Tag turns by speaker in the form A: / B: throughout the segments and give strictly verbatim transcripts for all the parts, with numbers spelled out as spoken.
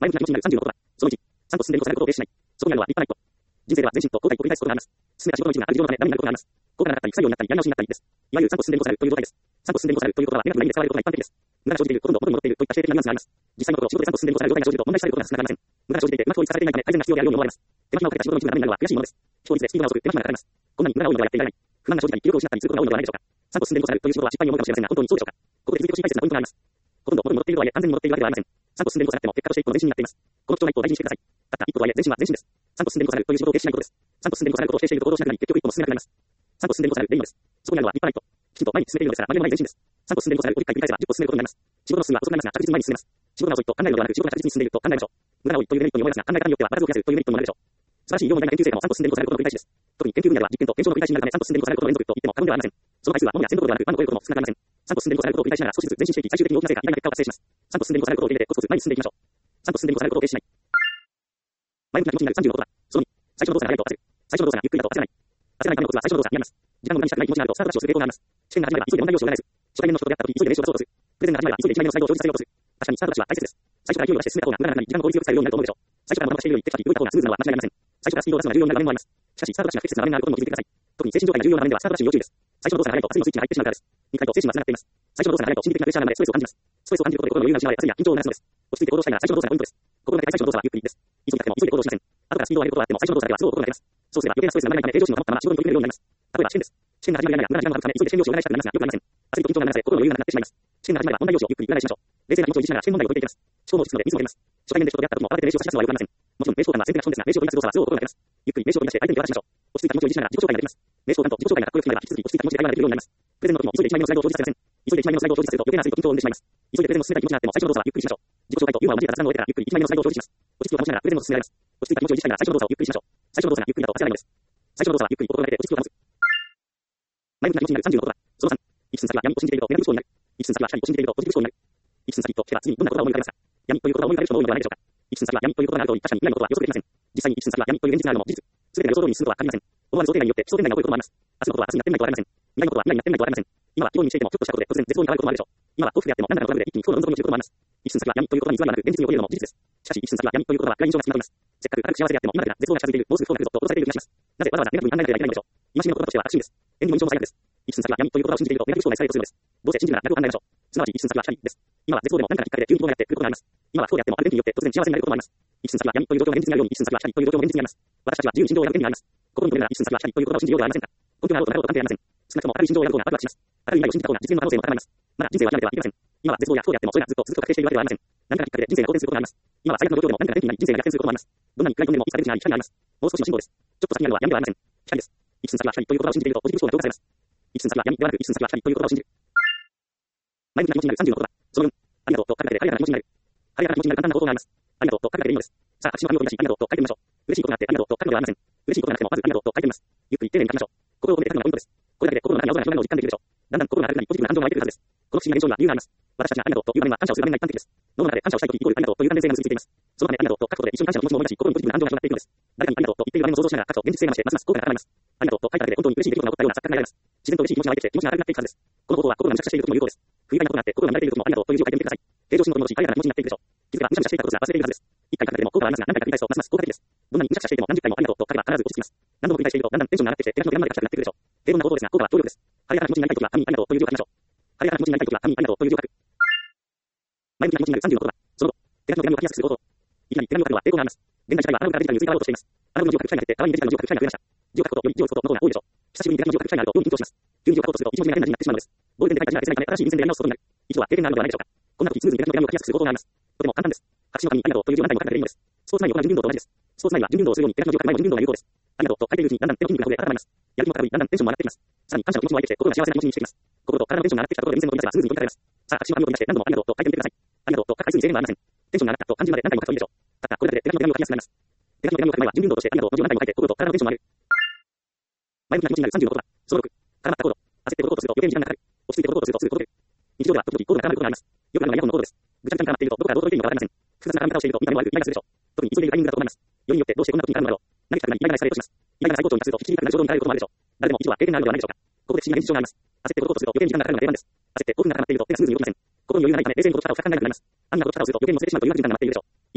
A: 前向きな気持ちになるさんじゅうのことは、そのいち、さん歩進んでいることされることを停止しない。そこにあるのは立派な一歩。人生では前進と後退と繰り返すことがあります。進めた仕事の一部がある事情のためダメになることがあります。効果がなかったり、不作業になったり、やり直しになったりです。いわゆるさん歩進んでいることされるという状態です。さん歩進んでいることされるということは、ネガティブな意味で使われることが一般的です。無駄が生じている、ほとんど元に戻っているといった否定的なニュアンスがあります。実際のところ、仕事でさん歩進んでいることされる状態が生じると問題視されることが少なくありません。無駄が生じていて、うまく統一されていないため改善が必要であるように思われます。手間暇をかけた仕事の一部がダメになるのは悔しいものです。効率でスピードが遅く、手間暇がかかります。こんなに無駄が多いのではやっていられない。不満が生じたり、記録を失ったりすることが多いのではないでしょうか。さん歩進んでいることされるという仕事は失敗に思うかもしれませんが、本当にそうでしょうか。ここで気づいてほしい大切なポイントがあります。ほとんど元に戻っているとはいえ、完全に戻っているわけではありません。さん歩進んでいることされても、結果として一歩の前進になっています。この貴重な一歩を大事にしてください。たった一歩とはいえ、前進は前進です。さん歩進んでいることされるという仕事を停止しないことです。さん歩進んでいることされることを否定していると行動しなくなり、結局一歩も進めなくなります。さん歩進んでいることされるでいいのです。そこにあるのは立派な一歩。きちんと前に進めているのですから、迷いのない前進です。さん歩進んでいることされるをいっかい繰り返せばじゅっ歩進めることになります。仕事の数は遅くなりますが、確実に前に進めます。仕事が遅いと考えるのではなく、仕事が確実に進んでいると考えましょう。無駄が多いというメリットに思いますが、考え方によっては場数を増やすというメリットもあるでしょう。素晴らしい医療問題な研究成果もさん歩進んでいることされることの繰り返しです。特に研究分野では実験と検証の繰り返しになるため、さん歩進んでいることされることの連続と言っても過言ではありません。その回数は物や線どころではなく、万を超えることも少なくありません。さん歩進んでいることされることを繰り返しながら少しずつ前進していき、最終的に大きな成果、偉大な結果を達成します。さん歩進んでいることされることを受け入れて、コツコツ前に進んでいきましょう。さん歩進んでいることされることを停止しない。前向きな気持ちになるさんじゅうのことは、そのに、最初の動作が早いと焦る。最初の動作がゆっくりだと焦らない。焦らないためのコツは最初の動作にあります。時間の無駄にしたくない気持ちがあると、スタートダッシュをする傾向があります。試験が始まれば急いで問題用紙を裏返す。初対面の人と出会った時、急いで名刺を出そうとする。プレゼンが始まれば急いでいちまいめのスライドを長実させようとする。確かにスタートダッシュは大切です。最初から勢いを出して進めた方が無駄がなくなり、時間の効率よく使えるようになると思うでしょう。最初から無駄をしているよりテキパキ動いた方がスムーズなのは間違いありません。最初からスピードを出すのが重要になる場面もあります。しかし、スタートダッシュが不適切な場面があることも気づいてください。特に精神状態が重要な場面ではスタートダッシュに要注意です。最初の動作が早いとバツリのスイッチが入ってしまうからです。にかいと精神は繋がっています。最初の動作が早いと心理的なプレッシャーが生まれ、ストレスを感じます。ストレスを感じることで心の余裕が失われ、焦りや緊張を流すのです。落ち着いて行動したいなら最初の動作がポイントです。心がけたい最初の動作はゆっくりです。急ぎたくても急いで行動しません。後からスピードを上げることはあっても最初の動作ではスロー心がけます。そうすれば余計なストレスが生まれないため、平常心を保ったまま仕事に取り組めるようになります。例えば試験です。試験が始まるや否や無駄な時間をかけるため、急いで試験用紙を裏返したくなりますが、よくありません。焦りと緊張が流れ、心の余裕がなくなってしまいます。試験が始まれば問題用紙をゆっくり裏返しましょう。冷静な気持ちを維持しながら試験問題を解いていきます。思考も落ち着くのでミスも出ます。初対面で人と出会った時も慌てて名刺を差し出すのはよくありません。もちろん名刺交換は先手が基本ですが、名刺を取り出す動作はスロー心がけます。ゆっくり名刺を取り出して相手に手渡しましょう。落ち着いた気持ちを維持しながら自己紹介ができます。名刺交換と自己紹介がかっこよく決まれば、引き続き落ち着いた気持ちで会話ができるようになります。プレゼンの時も急いでいちまいめのスライドを表示させません。急いでいちまいめのスライドを表示させると余計な焦りと緊張を生んでしまいます。急いでプレゼンの進めたい気持ちがあっても最初の動作はゆっくりしましょう。自己紹介とユーモアを交えた雑談を終えたらゆっくりいちまいめのスライドを表示します。落ち着きを保ちながらプレゼンを進められます。落ち着いた気持ちを維持したいなら最初の動作をゆっくりしましょう。最初の動作がゆっくりだと焦らないのです。最初の動作はゆっくり心がけて落ち着きを保つ。前向きな気持ちになるさんじゅうのことは、そのさん、一寸先は闇と信じているとネガティブ思考になる。一寸先は光と信じているとポジティブ思考になる。一寸先と聞けば次にどんなことが思い浮かべますか。闇ということが思い浮かべる人も多いのではないでしょうか。一寸先は闇ということがあると確かに未来のことは予測できません。実際に一寸先は闇という現実があるのも事実。すべてが予想通りに進むとは限りません。思わぬ想定外によって想定内が起こることもあります。明日のことは明日になってみないとわかりません。未来のことは未来になってみないとわかりません。今は非常にしていてもちょっとしたことで突然絶望に変わることもあるでしょう。今は幸福であっても何らかのトラブルで一気に不幸の運動に落ちることもあります。一寸先は闇ということに偽りがなく現実に起こるのも事実です。しかし一寸先は闇ということは暗い印象が少なくなります。せっかく軽く幸せであっても今だけが絶望が近づいている、もうすぐ不幸が来るぞと脅されている気がします。なぜわざわざネガティブに考えなければいけないのでしょう。今しめの言葉としては悪心です。縁起も印象も最悪です。一寸先は闇という言葉を信じているとネガティブ思考がされるとするのです。どうせ信じるなら逆を考えましょう。すなわち一寸先は光です。今は絶望でも何かのきっかけで急に希望がやってくることがあります。今は不幸であってもある電気によって突然幸せになることもあります。一寸先は闇という状況が現実にあるように一寸先は光という状況も現実にあります。私たちは自由に心情を選ぶ権利があります。心に留めるなら一寸先は光という言葉を信じようではありませんか。根拠があろうとなかろうと関係ありません。少なくとも明るい心情を選ぶ方が後がします。明るい未来を信じた方が実現の可能性も高まります。まだ人生は諦めてはいけません。今は絶望や不幸であってもそれがずっと続くと確定しているわけではありません。何かのきっかけで人生が好転することがあります。今は最悪の状況でも何かが転機になり人生が逆転することもあります。どんなに暗いとでもいつか出口があり光があります。もう少しの辛抱です。ちょっと先にあるのは闇ではありません。光です。一寸先は光という言葉を信じているとポジティブ思考が評価されます。一寸先は闇ではなく一寸先は光という言葉を信じる。前向きな気持ちになるさんじゅうのことは、そのよん、ありがとうと書かれて晴れやかな気持ちになる。晴れやかな気持ちになる簡単な方法があります。ありがとうと書くだけでいいのです。さあ、私の紙を取り出し、ありがとうと書いてみましょう。嬉しいことがあってありがとうと書くのではありません。嬉しいことがなくてもまずありがとうと書いてみます。ゆっくり丁寧に書きましょう。心を込めて書くのがポイントです。これだけで心の中に青空の広がりを実感できるでしょう。だんだん心が明るくなりポジティブな感情が湧いてくるはずです。この不思議な現象には理由があります。私たちがありがとうという場面は感謝をする場面が一般的です。脳の中で感謝をしたいときイコールありがとうという関連性が結びついています。そのためありがとうと書くことで一緒に感謝の気持ちも思い出し、心にポジティブな感情が広がっていくのです。誰かにありがとうと言っている場面を想像しながら書くと現実性が増してますます効果が高まります。ありがとうと書いただけで本当に嬉しい出来事が起こったような錯覚が得られます。自然と嬉しい気持ちが湧いてきて気持ちが明るくなっていくはずです。この方法は心がむしゃくしゃしている時も有効です。不愉快なことがあって心が乱れている時もありがとうという字を書いてみてください。平常心を取り戻し晴れやかな気持ちになっていくでしょう。気づけばむしゃくしゃしていたことが忘れているはずです。一回書くだけでも効果はありますが何回か繰り返すとますます効果的です。どんなにむしゃくしゃしていても何十回もありがとうと書けば必ず落ち着きます。何度も繰り返しているとだんだんテンションが上がってきて手書きの手間まで書きたくなってくるでしょう。平凡な方法ですが効果は強力です。晴れやかな気持ちになりたい時は神にありがとうという字を書きましょう。晴れやかな気持ちになりたい時は神にありがとうという字を書く。前向きな気持ちになるさんじゅうのことは、その後、手書きの手紙を書きやすくする方法。いきなり手紙を書くのは抵抗があります。現在社会はアナログからデジタルに移り変わろうとしています。アナログの字を書く機会が減って、代わりにデジタルの字を書く機会が増えました。字を書くことより字を打つことの方が多いでしょう。久しぶりに手紙を書く機会があると急に緊張します。急に字を書こうとすると一文字目が変な字になってしまうのです。ボールペンで書いた字が消せないため新しい便箋でやり直すことになる。一度は経験があるのではないでしょうか。こんな時スムーズに手紙を書きやすくする方法があります。とても簡単です。白紙の紙にありがとうという字を何回も書くだけでいいのです。スポーツ内容が準備運動と同じです。スポーツ内は準備運動をするように手書きの字を書く前も準備運動が有効です。ありがとうと書いているうちにだんだん手の筋肉がほぐれ温まります。やる気も高ぶり、だんだんテンションも上がってきます。さらに感謝の気持ちも湧いてきて心が幸せな気持ちにしてきます。心と体のテンションが上がってきたところで便箋の取り出せばスムーズに取り出せます。さあ、白紙の紙を取り出して何度もありがとうと書いてみてください。ありがとうと書く回数に制限はありません。テンションが上がったと感じるまで何回も書くといいでしょう。たったこれだけで手書きの手紙を書きやすくなります。手書きの手紙を書く前は準備運動としてありがとうの字を何回も書いて心と体のテンションも上がる。前向きな気持ちになるさんじゅうのことは、そのろく、絡まった行動。焦って動こうとすると余計に時間がかかる。落ち着いて動こうとするとすぐ動ける。日常では時々行動が絡まることがあります。よくあるのがイヤホンのコードです。ぐちゃぐちゃに絡まっているとどこからどう届いているのかわかりません。複雑な絡み方をしていると見た目も悪くイライラするでしょう。特に急いでいるタイミングだと思います。よりによってどうしてこんな時に絡むのだろう。何かにイライラされるとします。イライラ最高潮に達すると引きにくくなる衝動になることもあるでしょう。誰でも一度は経験があるのではないでしょうか。ここで不思議な現象があります。焦って動こうとすると余計に時間がかかるのが定番です。焦って興奮が高まっていると手がスムーズに動きません。心に余裕がないため冷静に事柄を深く考えなくなります。アンなことをすると余計に乗せてしまうという悪循環が待っているでしょう。いつの間にか小判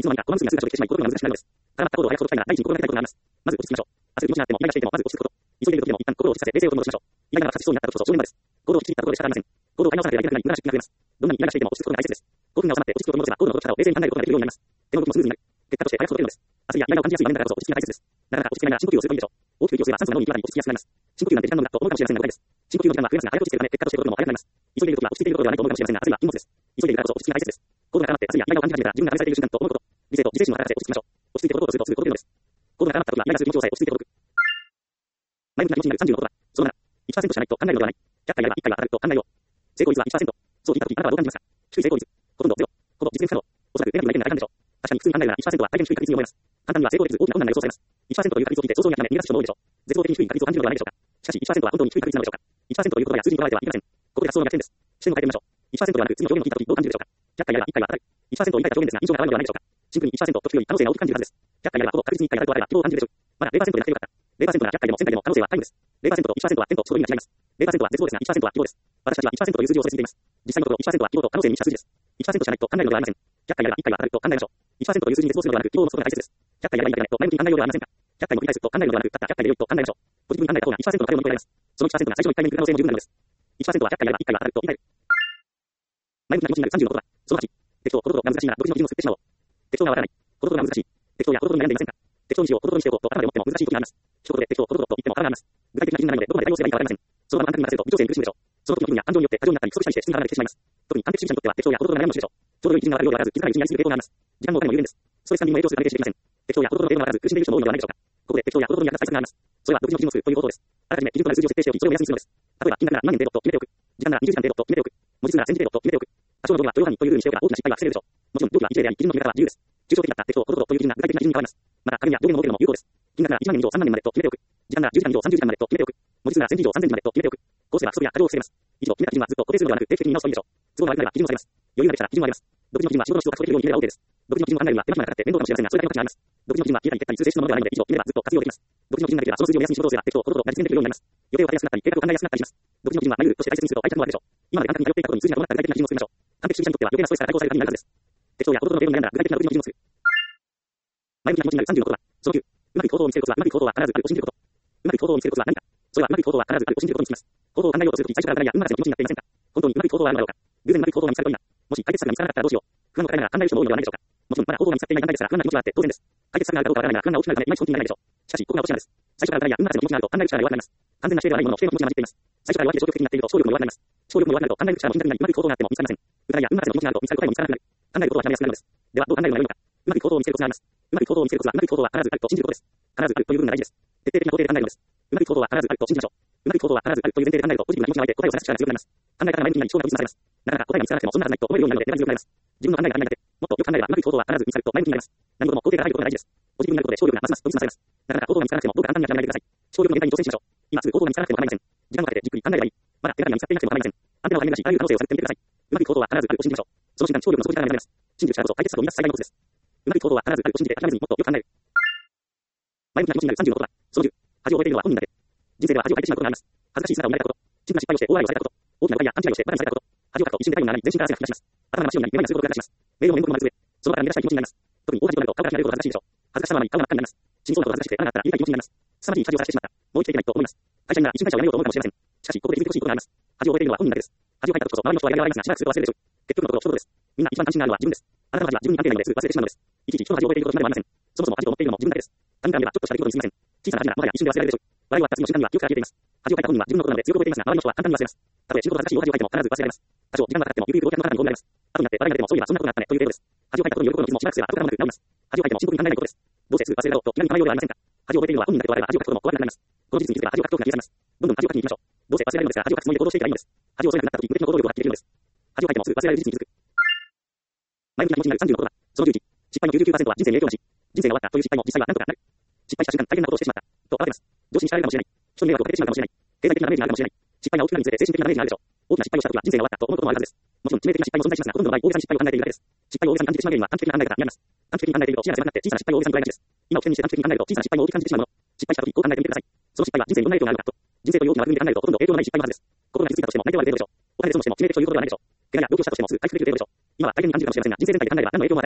A: には数が生じてしまい、行動が難しくなるのです。絡まった行動を早く届きたいなら、第一に心がけたいことがあります。まず落ち着きましょう。明日気持ちになっても、イライラしていても、まず落ち着くこと。急いでいる時でも、一旦心を落ち着かせ、冷静を取り戻しましょう。イライラが勝ちそうになったとこそ、正念場です。行動を引き切ったところで仕方ありません。行動を買い直さなければいけない無駄な出費が増えます。どんなにイライラしていても落ち着くことが大切です。興奮が収まって落ち着くことを戻せば、行動の戻し方を冷静に考えることができるようになります。手の動きもスムーズになる。結果として早く届けるのです。焦りやイライラを感じやすい場面だからこそ落ち着きが大切です。なかなか落ち着けないなら深呼吸をするといいでしょう。大きく息を吸えば酸素が脳に行き渡り落ち着きやすくなります。深呼吸なんて時間の無駄と思うかもしれませんが、誤解です。深呼吸の時間は増えますが、早く落ち着けるため、結果として動くのも早くなります。急いでいる時は落ち着いていることではないと思うかもしれませんが、焦りは禁物です。急いでいるからこそ落ち着きが大切です。行動が絡まって焦りやイライラを感じ始めたら、自分が試されている瞬間と思うこと。理性と自制心を働かせ落ち着きましょう。落ち着いてことをするとすぐ届けるのです。行動が絡まった時はイライラする気持ちを抑え落ち着いて届く。前向きな気持ちになるさんじゅうのことは、そのなな、いちパーセント しかないと考えるのではない。ひゃっかいやればいっかいは当たると考えよう。成功率は いちパーセント。そう聞いた時あなたはどう感じますか？低い成功率。ほとんどゼロ。ほぼ実現不可能。おそらくネガティブな意見が大半でしょう。確かに普通に考えるなら いちパーセント は大変低い確率に思います。簡単には成功できず大きな困難が予想されます。いちパーセント という確率を聞いて想像に頭で逃げ出す人も多いでしょう。絶望的に低い確率を感じるのではないでしょうか。しかし いちパーセント は本当に低い確率なのでしょうか。いちパーセント という言葉や数字にとらわれてはいけません。ここで発想の逆転です。視点を変えてみましょう。いちパーセント ではなく次の表現を聞いた時どう感じるでしょうか。ひゃっかいやればいっかいは当たる。いちパーセント を言い換えた表現ですが印象が変わるのではないでしょうか。シンプルに いちパーセント と聞くより可能性が大きく感じるはずです。ひゃっかいやればほぼ確実にいっかい当たるとあれば希望を感じるでしょう。まだ ゼロパーセント でなくてよかった。ゼロパーセント ならひゃっかいでもせんかいでも可能性はあるんです。ゼロパーセント と いちパーセント は点とその意味が違います。ゼロパーセント は絶望ですが いちパーセント は希望です。私たちは いちパーセント という数字を恐れすぎています。実際のところ いちパーセント は希望と可能性に満ちた数字です。いちパーセント しかないと考えるのではありません。ひゃっかいやればいっかいは当たると考えましょう。いちパーセント という数字に絶望するのではなく希望を持つことが大切です。ひゃっかいやればいいだけないと前向きに考えようではありませんか。ひゃっかいも繰り返すと考えるのではなくたったひゃっかいで良いと考えましょう。ポジティブに考えた方が いちパーセント の壁を乗り越えられます。その いちパーセント が最初のいっかいめに来る可能性も十分なのです。いちパーセント はひゃっかいやればいっかいは当たると言い換える。前向きな気持ちになるさんじゅうのことは、そのはち、適当、ことが難しいなら独自の基準を作ってしまおう。適当がわからない。ことが難しい。適当やことに悩んでいませんか。適当にしよう、ことにしておこうと頭で思っても難しい時があります。一言で適当、ことと言っても腹があります。具体的な基準なのでどこまで対応すればいいかわかりません。その場の感覚に任せると微調整に苦しむでしょう。その時の気分や感情によって過剰になったり不足したりして質が離れてきてしまいます。特に完璧主義者にとっては適当やこととの悩むのでしょう。ちょうどいい基準がわかるようでわからず気づかないうちにやりすぎる傾向があります。時間もお金も有限です。ストレス管理にも影響する関係していません。適当やことの程度がわからず苦しんでいる人も多いのではないでしょうか。ここで適当やことに役立つ対策があります。それは独自の基準を作るということです。あらかじめ基準となる数字を設定しておき、それを目安にするのです。例えば金額なら何年程度と決めておく。時間ならにじゅうじかん程度と決めておく。文字数ならせんじ程度と決めておく。多少の動画は許容範囲という風にしておけば大きな失敗は防げるでしょう。もちろん、動機は一例であり、基準の決め方は自由です。抽象的だった適当、ことという基準が具体的な基準に変わります。また、加減や上限のモデルも有効です。金額ならいちまんえん以上さんまんねんまでと決めておく。時間ならじゅうじかん以上さんじゅうじかんまでと決めておく。文字数ならせんじ以上さんぜんじまでと決めておく。こうすれば不足や過剰を防げます。以上、決めた基準はずっと固定するのではなく定期的に見直すといいでしょう。都合が悪くなれば基準を下げます。余裕ができたら基準を上げます。独自の基準は仕事の質を確保できるように決めれば OK です。独自の基準を考えるには手間暇がかかって面倒かもしれませんが、それだけの価値があります。独自の基準は消えたり撤回に通性してしまうものではないので、以上決めればずっと活用できます。独自の基準がなければその数字を目安に仕事をすれば適当、こととが実現できるようになります。予定を立てやすくなったり、計画を考えやすくなったりします。独自の基準は内容として大切にすると大切なものでしょう。今まで簡単に頼っていたことに数字が伴った具体的な基準を作りましょう。完璧主義者にとっては余計なストレスから解放されるためになるはずです。適当やこととの程度に悩んだら具体的な独自の基準を作る。前向きな気持ちになるさんじゅうのことは、そのきゅう、うまくいく行動を見せるコツは、うまくいく行動は必ずあると信じること。うまくいく行動を見せるコツは何か。それはうまくいく行動は必ずあると信じることにつきます。行動を考えようとするとき、最初から誰や運任せの気持ちになっていませんか。本当にうまくいく行動はあるのだろうか。偶然うまくいく行動が見つかるといいな。もし解決策が見つからなかったらどうしよう。不安を抱えながら考える人も多いのではないでしょうか。もちろんまだ行動が見つかっていない段階ですから不安な気持ちはあって当然です。解決策があるかどうかわからないなら不安が大きくなるためいまいち本気になれないでしょう。しかしここが落とし穴です。最初から誰や運任せの気持ちがあると考える力が弱くなります。完全な否定ではないものの否定の気持ちが混じっています。最初から弱気で消極的になっていると思考力も弱くなります。思考力も弱くなると考える力も貧弱になりうまくいく行動があっても見つかりません。疑いや運任せの気持ちがあると見つかる答えも見つからなくなる。考えることは極めやすくなるのです。ではどう考えるのが良いのか。うまくいく行動を見せるコツがあります。うまくいく行動を見せるコツはうまくいく行動は必ずあると信じることです。必ずあるという部分が大事です。徹底的な肯定で考えるのです。うまくいく行動は必ずあると信じましょう。うまくいく行動は必ずあるという前提で考えるとポジティブな気持ちが湧いて答えを探す力が強くなります。考え方が前向きになり思考が分散されます。なかなか答えが見つからなくてもそんなはずないと思えるようになるので粘り強くなります。自分の考えが考えなくてもっとよく考えればうまくいく行動は必ず見つかると前向きになります。何事も肯定が入ることが大事です。ポジティブになることで勝利がますます分散されます。なかなか行動が見つからなくてもどうか簡単に諦めないでください。勝利の限界に挑戦しましょう。今すぐ行動が見つからなくても構いません。時間をかけてじっくり考えればいい。まだ手がかりが見つかっていなくても構いません。アンテナを張り出しあらゆる可能性を探ってみてください。うまくいく行動は必ずあると信じましょう。その瞬間勝利の底力が見られます。信じる力こそ解決策を生み出す最大のコツです。うまくいく行動は必ずあると信じて諦めずにもっとよく考える。前向きな気持ちになるさんじゅうのことは、そのじゅう、恥を覚えているのは本人だけ。人生では恥をかいてしまうことがあります。恥ずかしい姿を見られたこと、小さな失敗をして大笑いをされたこと、大きな誤解や勘違いをしてバカにされたこと、恥をかくと一瞬で体温が上がり全身から汗が噴き出します。頭が真っ白になりめまいがすることが出します。メールを面倒のままずれ、その場から逃げ出したい気持ちになります。特に大恥をかくと顔から切られることが恥ずかしいでしょう。恥ずかしさのままに顔が真っ赤になります。死にそうなことが恥ずかしくて穴があったら言いたい気持ちになります。凄まじい恥をさせてしまった。もう生きていけないと思います。会社員なら一瞬会社を辞めようと思うかもしれません。しかしここで気づいてほしいことがあります。恥を覚えているのは本人だけです。恥をかいた時こそ周りの人はやりが笑いますがしばらくすると忘れるでしょう。結局のところ一言です。みんな一番関心があるのは自分です。あなたの恥は自分に関係ないのですぐ忘れてしまうのです。いちいち人の恥を覚えていることになればなりません。そもそも恥と思っているのも自分だけです。他人から見ればちょっとした出来事にすみません。小さな恥ならもはや一瞬で忘れられるでしょう。笑い終わった次の瞬間には記憶から消えています。恥をかいた本人は自分のことなので強く覚えていますが、周りの人は簡単に忘れます。たとえ仕事が恥ずかしい大恥をかいても必ず忘れられます。多少時間がかかってもゆくゆく大きな中に込められます。後になって笑いが出てもそういえばそんなことがあったねという程度です。恥をかいたことによることの傷もしばらくすれば後からうまく治ります。恥をかいても深刻に考えないことです。どうせすぐ忘れられろと気軽に考えようではありませんか。恥を覚えているのは本人だけとあれば恥をかくことも怖くなります。この事実に気づけば恥をかく恐怖が消え去ります。どんどん恥をかきに行きましょう。どうせ忘れられるのですが恥をかくつもりで行動していけばいいのです。恥を恐れなくなった時無敵の行動力を発揮できるのです。恥をかいてもすぐ忘れられる事実に気づく。前向きな気持ちになるさんじゅうのことは、そのじゅういち、失敗の きゅうじゅうきゅうパーセント は人生に影響なし。人生が終わったという失敗も実際は何とかなる。失敗した瞬間大変なことをしてしまったと慌てます。上司に叱られるかもしれない。人に迷惑をかけてしまうかもしれない。経済的なダメージがあるかもしれない。失敗が大きくなるにつれて精神的なダメージがあるでしょう。大きな失敗をした時は人生が終わったと思うこともあるはずです。もちろん致命的な失敗も存在しますが、ほとんどの場合大げさに失敗を考えているだけです。失敗を大げさに感じてしまう原因は短期的な考え方にあります。短期的に考えていると視野が狭くなって小さな失敗を大げさに捉えがちです。今を起点にして短期的に考えると小さな失敗を大きく感じてしまうもの。失敗した時こう考えてみてください。その失敗は人生にどんな影響があるのかと。人生という大きな枠組みで考えるとほとんど影響のない失敗のはずです。心が傷ついたとしても泣いては出るでしょう。お金で損をしても致命的ということではないでしょう。怪我や病気をしたとしてもすぐ回復できるでしょう。今は大変に感じるかもしれませんが、人生全体で考えれば何の影響も与えません。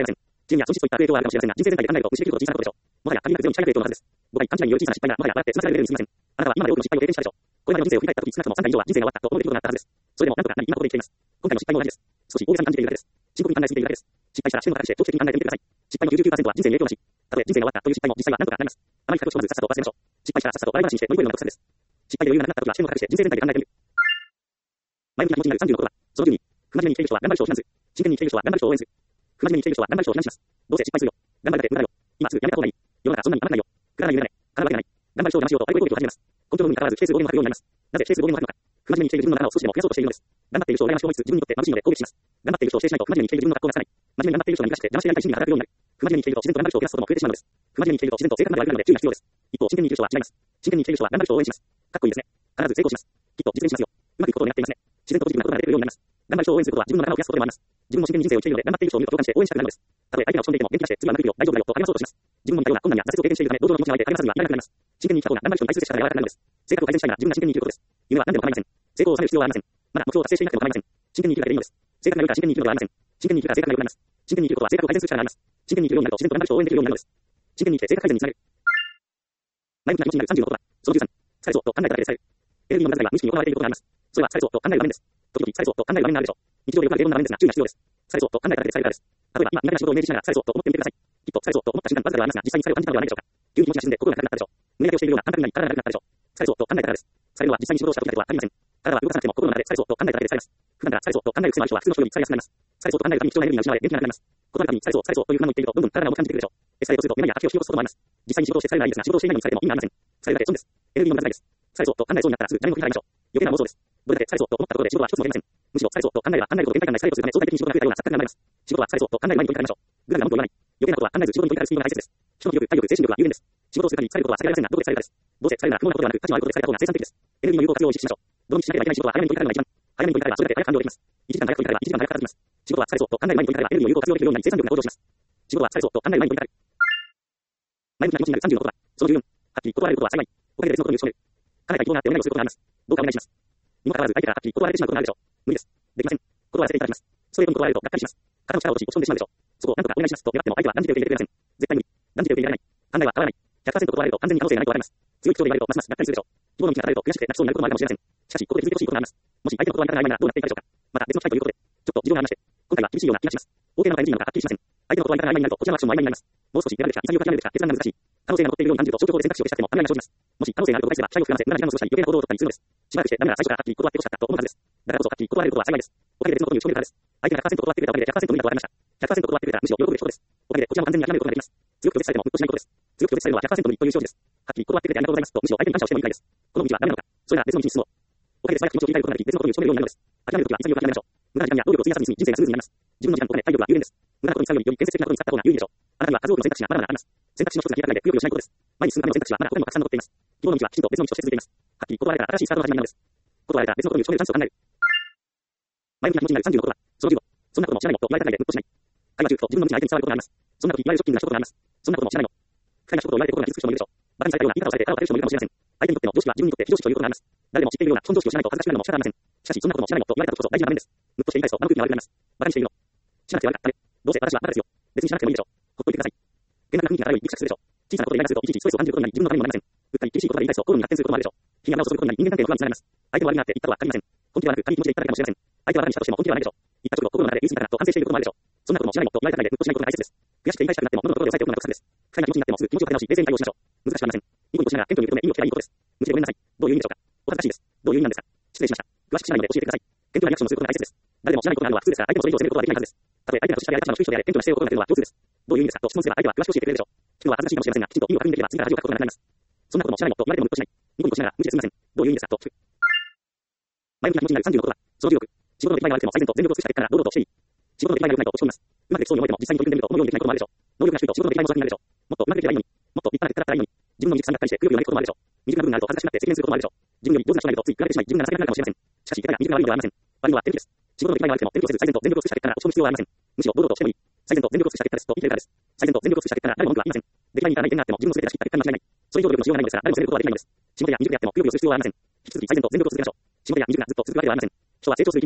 A: 知恵や損失といった悪影響はあるかもしれませんが、人生全体で考えると無視できるほど小さなことでしょう。もはや限りなくゼロに近い悪影響のはずです。ごかい、勘違いによる小さな失敗がもはやあって済まされるレベルに過ぎません。あなたは今まで多くの失敗を経験したでしょう。これまでの人生を振り返ったとき、少なくともさんかい以上は人生が終わったと思う出来事があったはずです。それでもなんとかなり今ここで生きています。今回の失敗も同じです。少し大げさに感じているだけです。深刻に考えすぎているだけです。失敗したら視点を高くして長期的に考えてみてください。失敗の きゅうじゅうきゅうパーセント は人生に影響なし。たとえ人生が終わったという失敗も実際はなんとかなります。あまり覚悟しまずさっさと忘れましょう。失敗したらさっさと笑い話にして乗り越えるのが得策です。失敗で余裕がなくなったときは視点を高くして人生全体で考えてみる。前向きな気持ちになるさんじゅうのことは、そのじゅうに、不真面目に生きている人は頑張る人を非難する。真剣に生きている人は頑張る人を応援する。不真面目に生きている人は頑張る人を非難します。どうせ失敗するよ。頑張るだけ無駄だよ。今すぐやめた方がいい。世の中そんなに甘くないよ。くだらない夢だね。叶うわけがない。頑張る人を騙しようとあれこれ攻撃を始めます。根拠の有無に関わらず否定する暴言を吐くようになります。なぜ否定する暴言を吐くのか。不真面目に生きている自分の仲間を少しでも増やそうとしているのです。頑張っている人を羨ましく思いつつ自分にとって眩しいので攻撃します。頑張っている人を否定しないと不真面目に生きている自分の格好がつかない。真面目に頑張っている人が逃がして邪魔してやりたい心理が働くようになる。不真面目に生きていると自然と頑張る人を増やすことも増えてしまうのです。不真面目に生きていると自然と性格まで悪くなるので注意が必要です。一方、真剣に生きている人は違います。真剣に生きている人は頑張る人を応援します。かっこいいですね。必ず成功します。きっと実現しますよ。うまくいくことを願っていますね。自然とポジティブなことが出てくるようになります。頑張る人を応援することは自分の仲間を増やすことでもあります。自分も真剣に人生を生きているので頑張っている人を見ると共感して応援したくなるのです。たとえ相手が落ち込んでいても元気出して次はうまくいくよ、大丈夫だよと励まそうとします。自分も似たような困難や挫折を経験しているため同情の気持ちが湧いて励ますにはならなくなります。真剣に生きた方が頑張る人に対する力が柔らかくなるのです。性格を改善したいなら自分が真剣に生きることです。夢は何でも構いません。成功を収める必要はありません。まだ目標を達成していなくても構いません。真剣に生きるだけでいいのです。性格が良いから真剣に生きるのではありません。真剣に生きるから性格が良くなります。真剣に生きることは性格を改善する力があります。真剣に生きるようになると自然と頑張る人を応援できるようになるのです。真剣に生きて性格改善につながる。前向きな気持ちになるさんじゅうのことは、そのじゅうさん、されそうと考えただけでされる。エネルギーの無駄遣いは無意識に行われていることがあります。それはされそうと考える場面です。時々されそうと考える場面があるでしょう。日常でよくある例文の場面ですが注意が必要です。されそうと考えただけでされるからです。例えば今苦手な仕事をイメージしながらされそうと思ってみてください。きっとされそうと思った瞬間わずかではありますが実際にそれを感じたのではないでしょうか。急に気持ちが沈んで心が痛くなったでしょう。胸焼けをしているような感覚になり体が痛くなったでしょう。されそうと考えたからです。されるのは実際に仕事をした時だとは限りません。体は動かさなくても心の中でされそうと考えただけでされます。普段からされそうと考える癖のある人は普通の人よりされやすくなります。されそうと考えるために貴重なエネルギーが失われ元気がなくなります。言葉のためにされそうされそうという不満を言っているとどんどん体が重く感じてくるでしょう。エスカレートするとめまいや吐きを引き起こすこともあります。実際に仕事をしてされるのはいいですが仕事をしていないのにされても意味がありません。されるだけ損です。エネルギーの無駄遣いです。されそうと考えそうになったらすぐ誰も振り払いましょう。余計な妄想です。どれだけされそうと思ったことで仕事は一つも出ません。むしろされそうと考えれば考えるほど限界感がないされるとするため相対的に仕事が増えたような錯覚が生まれます。仕事はされそうと考える前に取り掛かりましょう。ぐだぐだ文句を言わない。余計なことは考えず仕事に取り掛かるスピードが大切です。人の気力、体力、精神力は有限です。仕事をするためにされることは避けられませんがどこでされるかです。どうせされるなら不能なことではなく価値のあることでされた方が生産的です。エネルギーの有効活用を意識しましょう。どのみちしなければいけない仕事は早めに取り掛かるのが一番。早めに取り掛かればそれだけ早く完了できます。いちじかん早く取り掛かればいちじかん早く片付きます。仕事はされそうと考える前に取り掛かればエネルギーの有効活用できるようになり生産力が向上します。仕事はされそうと考える前に取り掛かる。前向きな気持ちになるさんじゅうのことは、そのじゅうよん、はっきり断られることは幸い。おかげで別のことに打ち込める。叶えたい希望があってお願いをすることがあります。どうかお願いします。にもかかわらず相手からはっきり断られてしまうことがあるでしょう。無理です。できません。断らせていただきます。ストレートに断られるとがっかりします。肩の力を落とし落ち込んでしまうでしょう。そこをなんとかお願いしますと願っても相手は断じて受け入れてくれません。絶対無理。断じて受け入れられない。考えは変わらない。ひゃくパーセント 断られると完全に可能性がないとわかります。強い口調で言われるとますますがっかりするでしょう。希望の道が断たれると悔しくて泣きそうになることもあるかもしれません。しかしここで気づいてほしいことがあります。もし相手の断り方が曖昧ならどうなっていたでしょうか。また別の機会ということで、ちょっと事情がありまして、今回は厳しいような気がします。大手なのか エヌジー なのかはっきりしません。相手の断り方が曖昧になるとこちらのアクションも曖昧になります。もう少し選べるか、潔く諦めるか、決断が難しい。可能性が残っているように感じると消去法で選択肢を消しちゃっても考えが生じます。もし可能性があると誤解すれば期待を膨らませ、無駄な時間を過ごしたり余計な行動を取ったりするのです。しばらくしてダメなら最初からはっきり断ってほしかったと思うはずです。だからこそはっきり断れることは幸いです。おかげで別のことに打ち込めるからです。相手がひゃくパーセント断ってくれたおかげでひゃくパーセント無理だと分かりました。ひゃくパーセント断ってくれたらむしろ喜ぶべきことです。おかげでこちらも完全に諦めることができます。強く拒絶されてもうっとしないことです。強く拒絶されるのはひゃくパーセント無理という証示です。はっきり断ってくれてありがとうございますとむしろ相手に感謝をしてもいいくらいです。この道はダメなのか。それなら別の道に進もう。おかげで素早く気持ちを切り替えることができ別のことに打ち込めるようになるのです。諦めるときは潔く諦めましょう。無駄な時間や労力を費やさずに人生がスムーズになります。自分の時間とお金、体力は有限です。無駄なことに使うよりより建設的なことに使った方が有利でしょう。あなたには数多くの選択肢がまだまだあります。選択肢の一つが開かないでくよくよしないことです。前に進むための選択肢はまだ他にもたくさん残っています。希望の道はきちんと別の道として続いています。はっきり断られたら新しいスタートの始まりなのです。断られたら別のことに打ち込めるチャンスを考える。前向きな気持ちになるさんじゅうのことは、そのじゅうご、そんなことも知らないのと言われたくないでムッとしない。会話中と自分の道に相手に伝わることがあります。そんな時言われるショッキングな一言があります。そんなことも知らないの。不快な一言を言われて心が傷つく人もいるでしょう。馬鹿にされたような言い方をされて腹を立てる人もいるかもしれません。相手にとっての常識は自分にとって非常識ということがあります。誰でも知っているような基本常識を知らないと恥ずかしくなるのも仕方ありません。しかしそんなことも知らないのと言われたことこそ大事な場面です。ムッとして言い返すと生空気が悪くなります。馬鹿にしているの。知らなくて悪かったね。どうせ私は馬鹿ですよ。別に知らなくてもいいでしょう。ほっといてください。現場の雰囲気が漂いギクシャクするでしょう。小さなことでイライラするといちいちストレスを感じることになり自分のためにもなりません。うっかり厳しいことが言い返すと口論に発展することもあるでしょう。火が縄を注ぐことになり人間関係の不安につながります。相手の悪いなって言ったとは限りません。本気ではなく軽い気持ちで言っただけかもしれません。相手は馬鹿にしたとしても本気ではないでしょう。言った直後心の中で許すんだなと反省していることもあるでしょう。そんなことも知らないのと言われたくないでムッとしないことが大切です。悔しくて言い返したくなっても喉のところで抑えておくのが得策です。不快な気持ちになってもすぐ気持ちを立て直し冷静に対応しましょう。難しくありません。ニコニコしながら謙虚に受け止め意味をつけばいいことです。無知でごめんなさい。どういう意味でしょうか。お恥ずかしいです。どういう意味なんですか。失礼しました。詳しく知らないので教えてください。謙虚なリアクションをすることが大切です。誰でも知らないことがあるのは普通ですが、相手もそれ以上責めることはできないはずです。たとえ相手が年下であれ、立場の低い人であれ、謙虚な姿勢を心がけるのは上手です。どういう意味ですかと質問すれば相手は詳しく教えてくれるでしょう。聞くのは恥ずかしいかもしれませんが、きちんと意味を確認できれば次から恥をかくことがなくなります。そんなことも知らないのと言われてもムッとしない。ニコニコしながら無知ですみません。どういう意味ですかと聞く。前向きな気持ちになるさんじゅうのことは、そのじゅうろく、仕事の出来栄えが悪くても最善と全力を尽くした結果が堂々としていい。仕事の出来栄えが良くないと落ち込みます。うまくできそうに思えても実際に取り組んでみると思うようにできないこともあるでしょう。能力が低いと仕事の出来栄えも雑になるでしょう。もっとうまくできればいいのに、もっと立派な結果だったらいいのに、自分の技術さんだったりしてくよくよ言われることもあるでしょう。未熟な部分があると恥ずかしくなって責任することもあるでしょう。自分より上手な人がいるとつい比べてしまい自分が情けなくなるかもしれません。しかし、いかが未熟な悪いのではありません。悪いのは手抜きです。仕事の出来栄えが悪くても手抜きをせず最善と全力を尽くした結果なら落ち込む必要はありません。むしろ堂々としてもいい。最善と全力を尽くした結果ですと言い切れるからです。最善と全力を尽くした結果なら誰も文句は言いません。出来栄えに至らない点があっても自分の全てがしっかり結果に間違いない。それ以上努力のしようがないのですが誰も責めることはできないのです。仕事や未熟であってもくよくよする必要はありません。引き続き最善と全力を続けましょう。仕事や未熟がずっと続くわけではありません。人は成長する生き物です。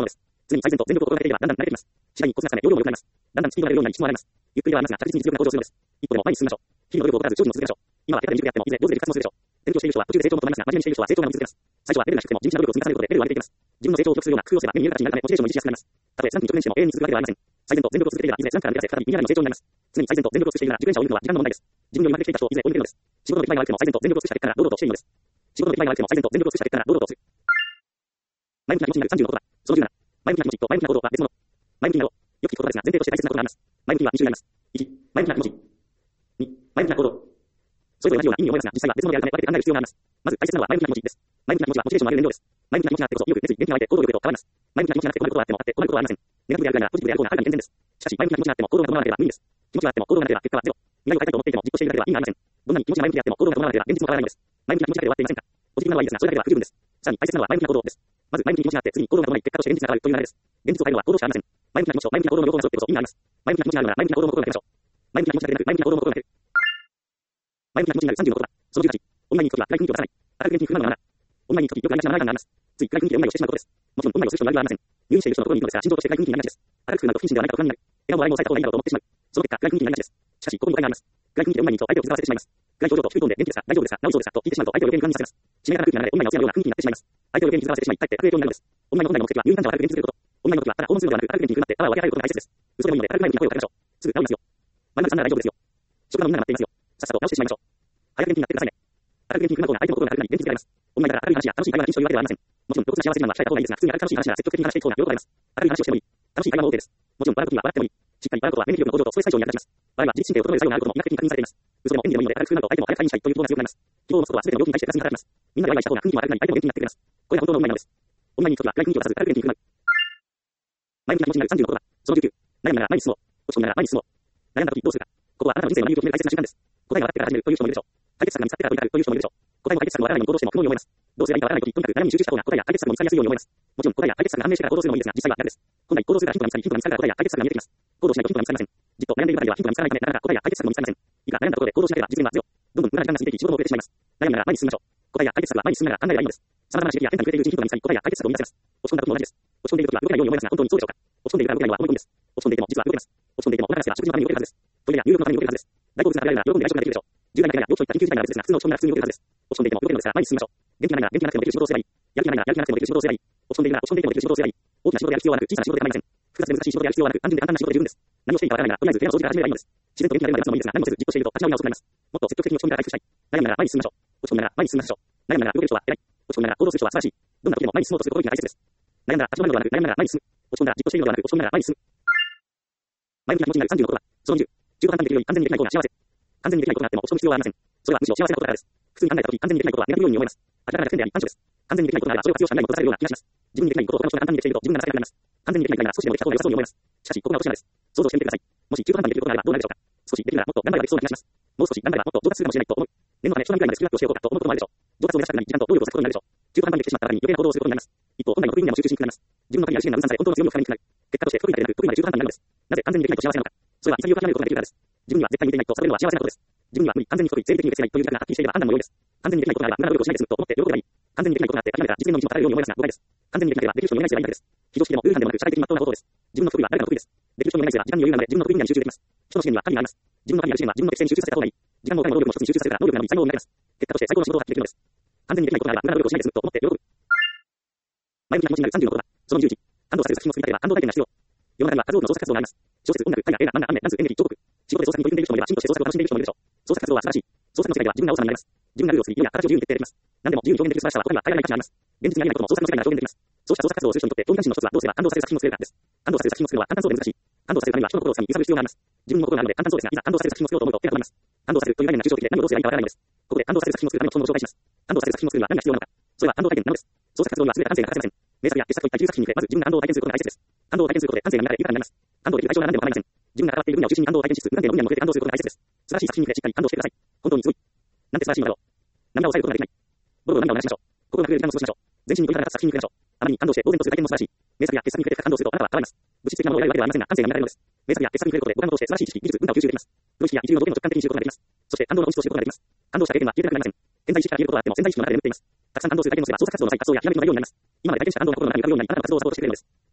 A: 常に最善と全力を心がけていれば、だんだん慣れてきます。次第にコツがつかめ、容量も良くなります。だんだんスピードが出るようになり、質も上がります。ゆっくりではありますが、確実に実力が向上するのです。一歩でも前に進みましょう。日々の努力を怠らず、長寿も続けましょう。今は下手に熟であっても、いずれ上手で活動するでしょう。勉強している人は途中で成長も伴いますが、真面目にしている人は成長が続けます。最初はレベルが低くても、地道な努力を積み重ねることでレベルを上げていきます。自分の成長を記録するような工夫をすれば、目に見える形になるため、モチベーションも維持しやすくなります。たとえスランプに直面しても永遠に続くわけではありません。最善と全力を続けていれば、いずれスランプから抜け出せ、再び右側の成長になります。常に最善と全力を尽くしているなら、熟練者を見るのは時間の問題です。自分より上手くできていた人をいずれ追い抜けるのです。仕事の出来栄えが悪くても最善と全力を尽くした結果なら堂々としていいのです。仕事の出来栄えが悪くても最善と全力を尽くした結果なら堂々とする。前向きな気持ちになるさんじゅうのことだ。そのじゅうなな。前向きな気持ちと前向きな行動は別物。前向きになろう。よく聞く言葉ですが、前提として大切なことがあります。前向きにはに種類あります。いち、前向きな気持ち。に、前向きな行動。それぞれ同じような意味に思いますが、実際は別物であるため分けて考える必要があります。まず大切なのは前向きな気持ちです。前向きな気持ちはモチベーションを上げる燃料です。前向きな気持ちがあってこそ、意欲、熱意、元気が湧いて行動力へと変わります。前向きな気持ちがなくて困ることはあってもあって困ることはありません。ネガティブであるぐらいならポジティブである方がはるかに健全です。しかし前向きな気持ちがあっても行動が伴わなければ無理です。気持ちがあっても行動がなければ結果はゼロ。未来を変えたいと思っていても実行しているだけでは意味がありません。どんなに気持ちが前向きであっても行動が伴わなければ現実も変わらないのです。前向きな気持ちだけで終わっていませんか？ポジティブなのはいいですが、それだけでは不十分です。さらに大切なのは前向きな行動です。まず前向きに気持ちがあって次に行動が伴い結果として現実が変わるという流れです。現実を変えるのは行動しかありません。前向きな気持ちと前向きな行動の両方が揃ってこそ意味があります。前向きな気持ちがあるなら前向きな行動も心がけましょう。前向きな気持ちだけでなく前向きな行動も心がける。前向きな気持ちになるさんじゅうのことだ。そのじゅうはち、お見舞いに行くときは暗い雰囲気を出さない。明るく元気に不満のままな。お見舞いに行くときよくありがちなマナー違反があります。つい暗い雰囲気でお見舞いをしてしまうことです。もちろんお見舞いをする人の悪意はありません。入院している人の心に行くのですが、心情として暗い雰囲気になりがちです。明るくなると不謹慎ではないかと不安になる。笑顔も笑いも抑えた方がいいだろうと思ってしまう。その結果、暗い雰囲気になりがちです。しかし、ここに誤解があります。暗い雰囲気でお見舞いに行くと相手を気遣わせてしまいます。暗い表情と低いトーンで元気ですか、大丈夫ですか、治りそうですかと聞いてしまうと相手を余計に不安にさせます。締め方が空気なのでお見舞いのお世話のような雰囲気になってしまいます。相手を余計に気遣わせてしまい、かえって悪影響になるのです。お見舞いの本来の目的は入院患者を明るく元気にすること。お見舞いの時はただ訪問するのではなく、明るく元気になってパワーを分け合えることが大切です。嘘でもいいので軽く前向きな声をかけましょう。すぐ治りますよ。まるまるさんなら大丈夫ですよ。職場のみんなが待っていますよ。さっさと直してしまいましょう。早く元気になってくださいね。明るく元気に不満な方が相手の心が軽くなり元気づけられます。お見舞いだから明るい話や楽しい会話が禁止というわけではありません。もちろん、どこか幸せなのは控えた方がいいですが、普通に明るく楽しい話なら積極的に話していく方が喜ばれます。明るい話をしてもいい。楽しい会話も OK です。もちろん笑う時は笑ってもいい。しっかり笑うことは免疫力の向上とストレス解消に役立ちます。笑いは自律神経を整える作用があることも医学的に確認されています。嘘でも演技でもいいので明るくなると相手も早く退院したいということが強くなります。希望を持つことは全ての病気に対してプラスに働きます。みんなでワイワイした方が雰囲気も明るくなり相手も元気になってくれます。これが本当のお見舞いなのです。お見舞いに行くときは暗い雰囲気を出さず明るく元気に振る舞う。前向きな気持ちになるさんじゅうのことだ。そのじゅうきゅう、悩むなら前に進もう。落ち込むなら前に進もう。悩んだときどうするか。ここはあなたの人生の歩みを決める大切な瞬間です。答えが分かってから始めるという人もいるでしょう。解決策が見つかってから取り掛かるという人もいるでしょう。答えも解決策もわからないように行動しても苦悩に思います。どうすればいいかわからないとき、とにかく悩みに集中した方が答えや解決策も見つかりやすいように思います。もちろん答えや解決策が判明してから行動するのもいいですが、実際は逆です。本来行動するからヒントが見つかり、ヒントが見つかるから答えや解決策が見えてきます。行動しないとヒントが見つかりません。じっと悩んでいる場合はヒントが見つからないため、なかなか答えや解決策も見つかりません。いいが悩んだところで行動しなければ実現はゼロ。どんどん無駄な時間が過ぎていき、仕事も遅れてしまいます。悩むなら前に進みましょう。答えや解決策は前に進むなら考えればいいのです。様々な刺激や変化に触れているうちにヒントが見つかり、答えや解決策を見出せます。落ち込んだ時も同じです。落ち込んでいる時は動けないように思いますが、本当にそうでしょうか。落ち込んでいるから動けないのは思い込みです。落ち込んでいても実は動けます。落ち込んでいてもお腹が空けば食事のために動けるはずです。トイレや入浴のために動けるはずです。大好物が食べられるなら喜んで外食ができるでしょう。重大な怪我や病気といった緊急事態なら別ですが、普通の落ち込みなら普通に動けるはずです。落ち込んでいても動けるのですから前に進みましょう。元気がないなら元気がなくてもできる仕事をすればいい。やる気がないならやる気がなくてもできる仕事をすればいい。落ち込んでいるなら落ち込んでいてもできる仕事をすればいい。大きな仕事でやる必要はなく、小さな仕事で構いません。複雑で難しい仕事でやる必要はなく、単純で簡単な仕事で十分です。何をしていいかわからないなら、とりあえず部屋の掃除から始めればいいのです。自然と元気が出るまで待つのもいいですが、何もせずじっとしていると立ち直りが遅くなります。もっと積極的に落ち込みから回復したい。悩むなら前に進みましょう。落ち込むなら前に進みましょう。悩むなら動ける人は偉い。落ち込むなら行動する人は素晴らしい。どんな時でも前に進もうとする心意気が大切です。悩んだら立ち止まるのではなく、悩むなら前に進む。落ち込んだらじっとしているのではなく、落ち込むなら前に進む。前向きな気持ちになるさんじゅうのことだ。そのじゅう、中途半端にできるより完全にできない方が幸せ。完全にできないことがあっても落ち込む必要はありません。それはむしろ幸せなことだからです。普通に考えたとき、完全にできないことはネガティブ要因に思います。明らかな弱点であり短所です。完全にできないことがあれば、それを活用しないも閉ざされるような気がします。自分にできないことを他の人が簡単にできていると自分が情けなくなります。完全にできないなら少しでもできた方が良さそうに思います。しかし、ここが落とし穴です。想像してみてください。もし中途半端にできることがあればどうなるでしょうか。少しできるならもっと頑張ればできそうな気がします。もう少し頑張ればもっと上達するかもしれないと思う。念のため、初段くらいまでスキルアップをしようかと思うこともあるでしょう。上達を目指したくなり、時間と労力を割くことになるでしょう。中途半端にできてしまったらに余計な行動をすることになります。一方、本来の得意分野も集中しにくくなります。自分の神や自身が分散され、本当の強みを深めにくくなる。結果として不得意なだけでなく、得意まで中途半端になるのです。なぜ完全にできないと幸せなのか。それは潔く諦めることができるからです。自分には絶対にできないと悟るのは幸せなことです。自分には無理、完全に不得意、生理的にできないという自覚がはっきりしていれば判断も良いです。完全にできないことがあれば無駄な努力をしないで済むと思って喜べばいい。完全にできないことがあって諦めたら実現の道も立たれるように思いますが誤解です。完全にできなければできる人に言えないせいがいいだけです。非常識でもルールでもなく社会的に真っ当なことです。自分の得意は誰かの得意です。できる人に言えないせいは時間に余裕なので自分の得意分野に集中できます。人の資源には神があります。自分の神やる資源は自分の適性に集中させた方がいい。時間もお金も労力も一つに集中させたら能力が伸び才能を磨きます。結果として最高の仕事を発揮できるのです。完全にできないことがあれば無駄な努力をしないで済むと思って喜ぶ。前向きな気持ちになるさんじゅうのことだ。そのじゅういち、感動させる作品を作りたければ感動体験が必要。世の中には数多くの創作活動があります。小説、音楽、絵画、映画、漫画、アニメ、ダンス、演劇、彫刻。仕事で創作に取り組んでいる人もいれば、進歩して創作を楽しんでいる人もいるでしょう。創作活動は素晴らしい。創作の世界では自分が王様になります。自分がルールを作り、色や形を自由に決定できます。何でも自由に表現できる素晴らしさは他には変えられない価値があります。現実にありえないことも創作の世界なら表現できます。そうした創作活動をする人にとって、動機関心の一つはどうすれば感動させる作品を作れるかです。感動させる作品を作るのは簡単そうで難しい。感動させるためには人の心をつかみ揺さぶる必要があります。自分の心があるので簡単そうですが、いざ感動させる作品を作ろうと思うと手が込みます。感動させるという概念が抽象的で何をどうすればいいかわからないのです。ここで感動させる作品を作るための基本を紹介します。感動させる作品を作るには何が必要なのか。それは感動体験なのです。創作活動には全て感性が欠かせません。名作や傑作といった技術作品に触れ、まず自分が感動を体験することが大切です。感動を体験することで感性が乱れ豊かになります。感動できる対象は何でも構いません。自分が関わっている分野を中心に感動を体験しつつ、無関係の分野に向けて感動することが大切です。素晴らしい作品に触れしっかり感動してください。本当にすごい。なんて素晴らしいのだろう。涙を抑えることができない。ボロボロ涙を流しましょう。心が震える時間を過ごしましょう。全身に凝りながら作品に触れましょう。あまりに感動して呆然とする体験も素晴らしい。名作や傑作に触れて感動するとあなたは変わります。物質的なものを得られるわけではありませんが、感性が乱れるのです。名作や傑作に触れることで五感として素晴らしい知識、技術、文化を吸収できます。プロ意識や一流の語源を直感的に知ることができます。そして感動の本質を知ることができます。感動した経験は消えてなくなりません。潜在意識から消えることはあっても潜在意識の中で眠っています。たくさん感動する体験をすれば創作活動の際、発想やひらめきのあるようになります。今まで体験した感動が心の中に浮かぶようになり、あなたの活動をサポートしてくれるのです。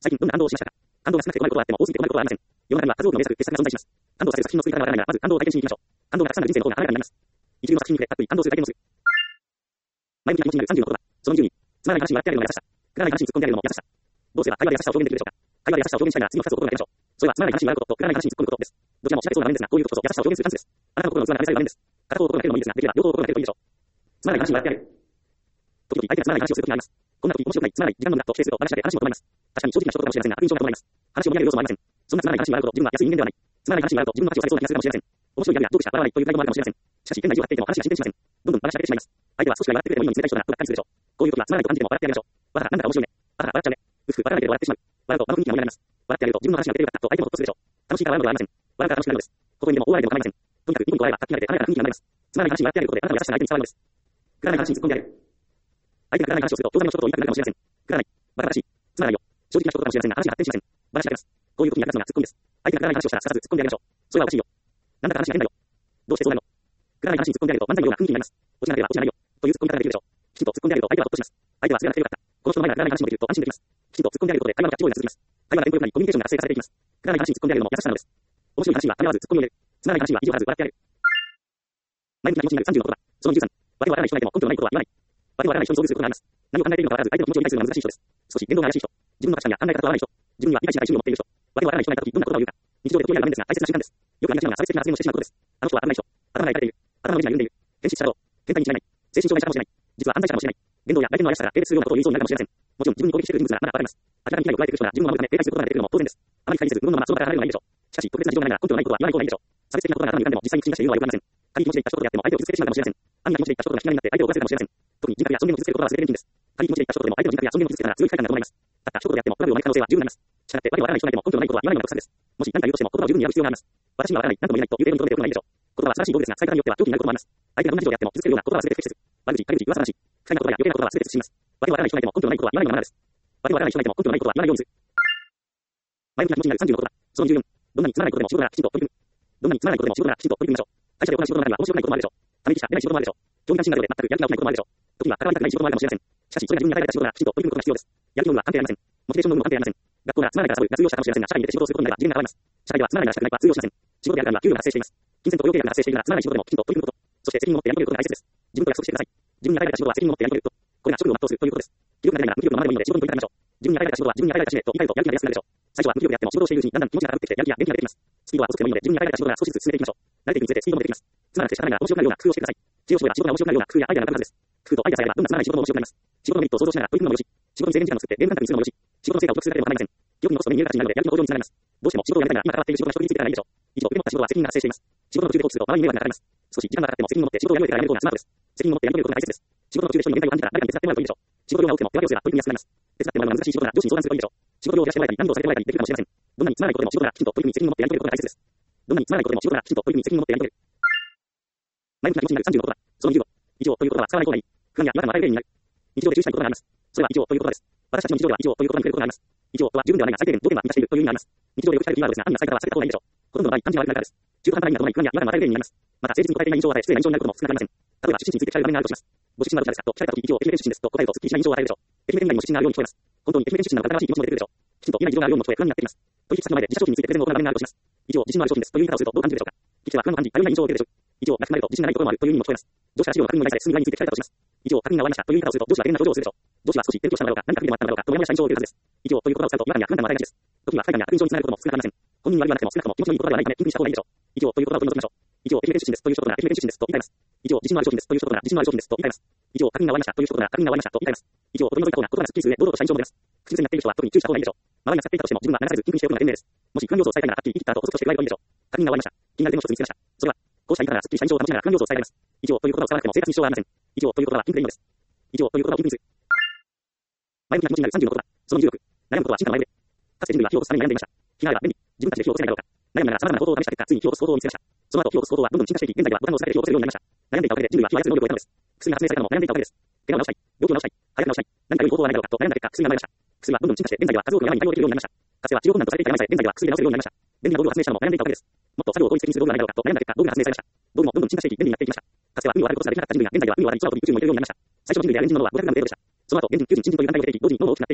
A: 最近どんな感動をしましたか。感動が少なくて困ることはあっても多すぎて困ることはありません。世の中には数多くの名作、傑作が存在します。感動させる作品の作り方がわからないなら、まず感動を体験しに行きましょう。感動がたくさんの人生の方が華やかになります。一流の作品に触れ、たっぷり感動する体験をする。前向きな気持ちになるさんじゅうの言葉。そのにじゅうに、つまらない話に笑ってあげるのも優しさ。くだらない話に突っ込んであげるのも優しさ。どうすれば会話で優しさを表現できるでしょうか。会話で優しさを表現したいなら次のふたつを心がけましょう。それはつまらない話に笑うこととくだらない話に突っ込むことです。どちらもおっしゃれそうな場面ですが、こういうことこそ優しさを表現するチャンスです。あなたの心の器が試される場面です。片方を心がけるのもいいですが、できれば両方を心がけるといいでしょう。つまらない話に笑ってあげる。時々相手がつまらない話をするときがあります。こんな時面白くない、つまらない、時間の無駄と否定すると話だけ話も止まります。確かに正直な人かもしれませんが、悪印象かと思います。話を見上げる要素もありません。そんなつまらない話に笑うと自分は安い人間ではない。つまらない話に笑うと自分の価値を下げそうな気がするかもしれません。面白いギャグやどうでした笑わないという態度もあるかもしれません。しかし変な意地を張っていても話が進展しません。どんどん話しかけてしまいます。相手は少しは笑ってくれてもいいのに冷たい人だなとがっかりするでしょう。こういう時はつまらないと感じても笑ってあげましょう。わら、なんだか面白いね。あら、笑っちゃうね。うふふ、笑わないけど笑ってしまう。笑うと場の雰囲気が盛り上がります。笑ってあげると自分の話が出てよかったと相手もほっとするでしょう。楽しいから笑うのではありません。笑うから楽しくなるのです。ここにでも大笑いでも構いません。とにかくニコニコ笑えば活気が出て華やかな雰囲気が生まれます。つまらない話に笑ってあげることであなたの優しさが相手に伝わるのです。くだらない話に突っ込んであげる。相手がくだらない話をすると、当然の一言を言いたくなるかもしれません。くだらない、バカらしい、つまらないよ。正直な一言かもしれませんが、話が発展しません。バラしかけます。こういう時に役立つのがツッコミです。相手がくだらない話をしたら、さらず突っ込んであげましょう。それはおかしいよ。なんだか話が変だよ。どうしてそうなの。くだらない話に突っ込んであげると、漫才のような雰囲気になります。落ちなければ落ちないよ。という突っ込み方ができるでしょう。きちんと突っ込んであげると、相手はほっとします。相手はそれがなくてよかった。この人の前ならくだらない話もできると安心できます。きちんと突っ込んであげることで、会話のキャッチボールが続きます。会話がテンポよくなり、コミュニケーションが活性化されていきます。くだらない話に突っ込んであげるのも優しさなのです。面白い話にはためらわず突っ込みを入れる。つまらない話には意地を張らず笑ってあげる。前向きな気持ちになるさんじゅうの言葉。そのにじゅうさん、わけわからない人がいても根拠のないことは言わない。わけわからない人に遭遇することがあります。何を考えているのかわからず相手の気持ちを理解するのが難しい人です。少し言動が怪しい人。自分の価値観や考え方と合わない人。自分には理解しない趣味を持っている人。わけわからない人がいたときどんな言葉を言うか。日常で時折ある場面ですが大切な瞬間です。よくありがちなのが差別的な発言をしてしまうことです。あの人は頭がいい人。頭がいかれている。頭の上にが緩んでいる。変質者だろう。変態に違いない。精神障害者かもしれない。実は犯罪者かもしれない。言動や相手の怪しさが軽蔑するようなことを言いそうになるかもしれません。もちろん自分に攻撃してくる人物がまだ現れます。明らかに被害を加えている人が自分を守るため警戒することが出てくるのも当然です。あまり気にせず、無論のままその場から離れるのがいいでしょう。しかし、特別な事情がないなら根拠のないことは言わない方がいいでしょう。差別的なことが頭に浮かんでも実際に口に出して言うのは良くありません。仮に気持ちで言った一言であっても相手を傷つけてしまうかもしれません。暗に気持ちで言った一言が引き金になって相手を怒らせるかもしれません。特に人格や尊厳を傷つけることは忘れているんです。仮に気持ちで言った一言でも相手の人格や尊厳を傷つけたら強い不快感が伴います。たった一言であってもトラブルを招く可能性は十分にあります。したがってわけわからない人がいても根拠のないことは言わないのが特産です。もし何か言うとしても言葉を十分に選ぶ必要があります。私にはわからない、何とも言えないという程度のことでよくないでしょう。言葉は素晴らしい道具ですが、使い方によっては狂気になることもあります。相手がどんな事情であっても傷つけるような言葉は全て不適切。悪口、陰口、噂話、不快な言葉や余計な言葉は全て慎みます。わけわからない人がいても根拠のないことは言わないのがマナーです。わけわからない人がいても根拠のないことは言わないようにする。前向きな気持ちになるさんじゅうの言葉。そのじゅうよん、どんなにつまらないことでも仕事ならきちんと取り組む。どんなにつまらないことでも仕事ならきちんと取り組みましょう。会社で行う仕事の中には面白くないこともあるでしょう。ため息しか出ない仕事もあるでしょう。競技関心などで全くやる気が起きないこともあるでしょう。時には関わりたくない仕事もあるかもしれません。しかしそれが自分に与えられた仕事ならきちんと取り組むことが必要です。やる気の有無は関係ありません。モチベーションの有無も関係ありません。学校ならつまらないからサボるが通用したかもしれませんが、社会に出て仕事をすることになれば次元が変わります。社会ではつまらないならしたくないは通用しません。仕事でやるからには給料が発生しています。金銭と雇用契約が発生しているならつまらない仕事でもきちんと取り組むこと。そして責任を持ってやり遂げることが大切です。自分と約束してください。自分に与えられた仕事は責任を持ってやり遂げること。これが職業を全うするということです。気力が出ないなら無気力のままでもいいので仕事に取り掛かりましょう。自分に与えられた仕事は自分に与えられた使命と理解とやる気が出やすくなるでしょう。最初は無気力であっても仕事をしているうちにだんだん気持ちが高ぶってきてやる気や元気が出てきます。スピードは遅くてもいいので自分に与えられた仕事が少しずつ進めていきましょう。慣れていくにつれてスピードも出てきます。つまらなくて仕方ないなら面白くなるような工夫をしてください。知恵を絞れば仕事が面白くなるような工夫やアイデアが浮かぶはずです。工夫とアイデアさえあればどんなつまらない仕事も面白くなります。仕事のメリットを想像しながら取り組むのもよし、仕事に制限時間を作ってゲーム感覚にするのもよし、仕事の成果を記録するだけでも構いません。記録に残すと目に見える形になるのでやる気の向上につながります。どうしても仕事をやめたいなら今関わっている仕事が人についてからないでしょう。以上、受け持った仕事は責任が発生しています。仕事の途中で放棄すると周りに迷惑がかかります。少し時間がかかっても責任を持って仕事をやめてからやめることがスマートです。責任を持ってやり遂げることが大切です。仕事の途中で人に限界を感じたら誰かに手伝ってもらうといいでしょう。仕事量が多くても手分けをすれば取り組みやすくなります。手伝ってもらうのが難しい仕事なら上司に相談するといいでしょう。仕事量を減らしてもらえたり、難度を下げてもらえたりできるかもしれません。どんなにつまらないことでも仕事ならきちんと取り組み責任を持ってやり遂げることが大切です。どんなにつまらないことでも仕事ならきちんと取り組み責任を持ってやり遂げる。前向きな気持ちになるさんじゅうの言葉。そのにじゅうご、以上という言葉は使わない方がいい。不安や違和感の与える例になる。日常で注意したいことがあります。それは以上という言葉です。私たちの日常では以上という言葉に触れることがあります。以上とは十分ではないが最低限条件は満たしているという意味があります。日常でよく使われるキーワードですが、暗には使い方は避けた方がいいでしょう。ほとんどの場合、漢字が悪くなるからです。中途半端な意味が伴い不安や違和感の与える例になります。また、誠実に答えていない印象を与え、失礼な印象になることも少なくありません。例えば、出身地について聞かれる場面があるとします。ご出身はどちらですかと聞かれたとき、以上、愛媛県出身ですと答えると、すっきりしない印象を与えるでしょう。愛媛県以外にも出身があるように聞こえます。本当に愛媛県出身なのか疑わしい気持ちも出てくるでしょう。きちんと言えない事情があるようにも聞こえ不安になっています。取引先の前で自社商品についてプレゼンを行う場面があるとします。以上、自信のある商品ですという言い方をするとどう感じるでしょうか。聞き手は不安を感じ、頼りない印象を受けるでしょう。以上、なくなると自信がないところもあるという意味にも聞こえます。上司から資料の確認を依頼され、すぐにについて聞かれたとします。以上、確認が終わりましたという言い方をすると、上司は厳な表情をするでしょう。上司は少し勉強したのだろうか、何か不備でもあったのだろうかともやもやした印象を受けるはずです。以上という言葉を使うと違和感や不安感の与えがちです。時には不快感や悪印象につながることも少なくありません。本人に悪いはなくても少なくとも気持ちのいい言葉ではないため、気にした方がいいでしょう。以上という言葉を取り除きましょう。以上、愛媛県出身ですという一言なら愛媛県出身ですと言い換えます。以上、自信のある商品ですという一言なら自信のある商品ですと言い換えます。以上、確認が終わりましたという一言なら確認が終わりましたと言い換えます。以上、取り除いた方が言葉がすっきりする上、堂々とした印象も出ます。口癖になっている人は特に注意した方がいいでしょう。周りが使っていたとしても自分は流されず、気にしておくのが賢明です。もし不安要素を伝えたいなら、はっきり言った後補足として加えるといいでしょう。確認が終わりました。気になる点を一つ見つけました。それは、こうした言い方ならすっきりした印象を保ちながら不安要素を伝えられます。以上という言葉を使わなくても生活に支障はありません。以上という言葉はピンクでいいのです。以上という言葉をピンクにする。前向きな気持ちになるさんじゅうの言葉。そのにじゅうろく、悩むことは進化の前触れ。かつて人類は火を起こすために悩んでいました。火があれば便利。自分たちで火を起こせないだろうか。悩みながら様々な方法を試した結果、ついに火を起こす方法を見つけました。その後、火を起こす方法はどんどん進化していき、現在はボタンを押すだけで火を起こせるようになりました。悩んでいたおかげで人類は火を操る能力を得たのです。薬が発明されたのも悩んでいたおかげです。怪我を治したい、病気を治したい、早く治したい、何か良い方法はないだろうかと悩んだ結果、薬が生まれました。薬はどんどん進化して、現在は数多くの病に対応できるようになりました。かつては治療困難とされていた病さえ、現在は薬で治せるようになりました。便利な道具を発明したのも悩んでいたおかげです。もっと作業を効率的にする道具がないだろうかと悩んだ結果、道具が発明されました。道具もどんどん進化していき、便利になっていきました。かつては海を渡ることができなかった人類が、現在は海を渡り空を飛び宇宙にも行けるようになりました。最初の人類であるエンジンの脳はごひゃくグラム程度でした。その後、エンジン、求人、新人という団体を経ていき、同時に脳も大きくなっていきました。